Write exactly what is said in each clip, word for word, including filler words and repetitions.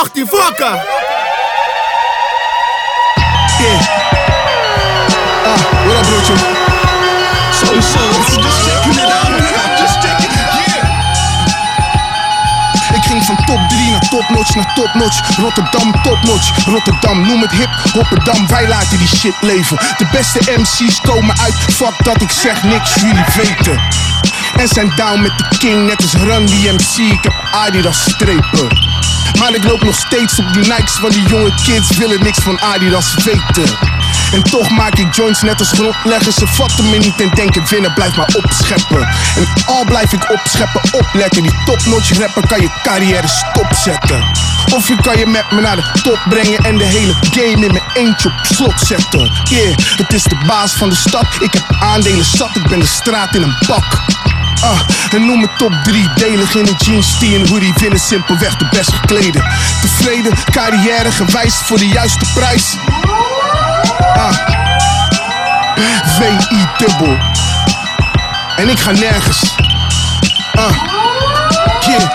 achttien, fucker! Yeah. Ah, what up, broertje? Sowieso, just checking it out, man. I'm just checking it out. Yeah. Ik ging van top drie naar topnotch naar topnotch. Rotterdam, topnotch. Rotterdam, noem het hip, Rotterdam. Wij laten die shit leven. De beste M C's komen uit. Fuck dat, ik zeg niks, jullie weten. En zijn down met de king, net als Run D M C. Ik heb Adidas strepen. Maar ik loop nog steeds op die Nikes, want die jonge kids willen niks van Adidas weten. En toch maak ik joints net als grondleggers. Ze vatten me niet en denken winnen, blijf maar opscheppen. En al blijf ik opscheppen, opletten. Die topnotch rapper kan je carrière stopzetten. Of je kan je met me naar de top brengen en de hele game in mijn eentje op slot zetten. Yeah, het is de baas van de stad. Ik heb aandelen zat, ik ben de straat in een bak. Ah, en noem me top drie, delig in een jeans, tee en hoodie, winnen simpelweg de best geklede. Tevreden, carrière gewijs voor de juiste prijs. Ah, V I dubbel. En ik ga nergens. Ah, yeah.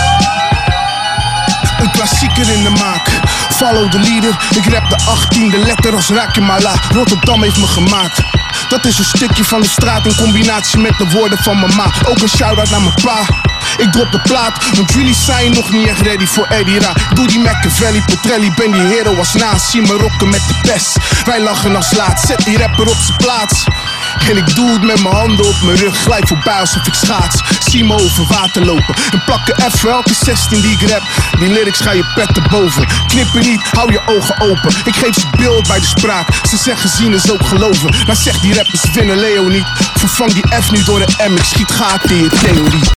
Een klassieker in de maak. Follow the leader, ik rap de achttiende letter als Rakimala. Rotterdam heeft me gemaakt. Dat is een stukje van de straat in combinatie met de woorden van mama. Ook een shout-out naar mijn pa. Ik drop de plaat, want jullie zijn nog niet echt ready voor Eddie Ra. Doe die Machiavelli, Petrelli, ben die hero als naast. Zie me rocken met de pest, wij lachen als laat. Zet die rapper op zijn plaats. En ik doe het met mijn handen op mijn rug, glijd voorbij alsof ik schaats. Zie me over water lopen en plak er even elke zestien die ik rap. Die lyrics ga je pet erboven. Knippen niet, hou je ogen open. Ik geef ze beeld bij de spraak. Ze zeggen zien is ook geloven. Maar zeg die rappers winnen Leo niet. Vervang die F nu door de M, ik schiet gaten in je theorie.